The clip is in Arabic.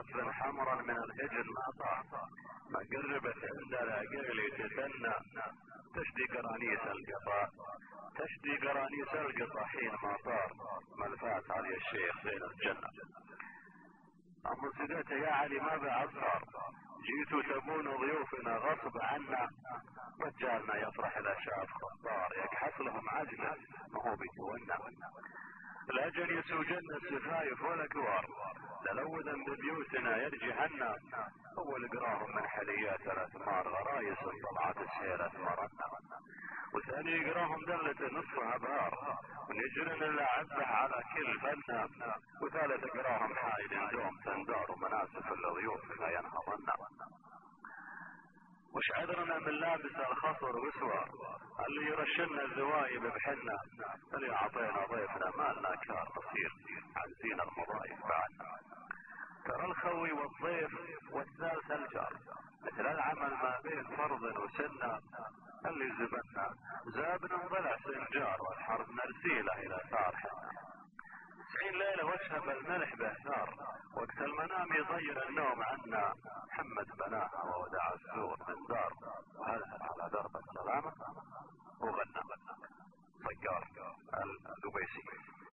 رف حمرا من الهجن ما طار، ما قربت عندنا قيلي تثنى، تشدي قرانيس القطا، تشدي قرانيس القطا حين ما طار، ملفات علي الشيخ زين الجنة. أم سديت يا علي ما بعد صار، جيتوا تبون ضيوفنا غصب عنا، رجالنا يفرح اذا شاف خطار، يكحف لهم عجله ما هو بيتونى. الاجل يسوجن السفايف والاكوار، تلوذا ببيوتنا يرجي عنا، اول قراهم من حليات الاثمار، غرايس طلعت السير اثمرنا، وثاني قراهم دلة نصفها بار، ونجرن العبه على كل فنا، وثالث قراهم حايل دوم تندار، ومناسف لضيوفنا ينهضنا. وش عذرنا من لابس الخصر وسوى، اللي يرشلنا الذوايب بحنا، اللي اعطينا ضيفنا مالنا كار نصير، عزين المضايف بعدنا. ترى الخوي والضيف والثالث الجار، مثل العمل ما بين فرض وسنة، اللي زبنا زابنا ضلع سنجار، والحرب نرسيله الى ثار حنا. 90 ليلة واشهب الملح بهثار، وقت المنام يضير النوم عنا، محمد بناها وودع الزور من دار،